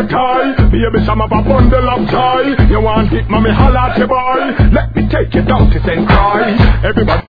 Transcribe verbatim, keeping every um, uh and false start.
tie. Baby, some of a bundle of joy. You want it, mommy, holla at your boy. Let me take you down to Saint Croix. Everybody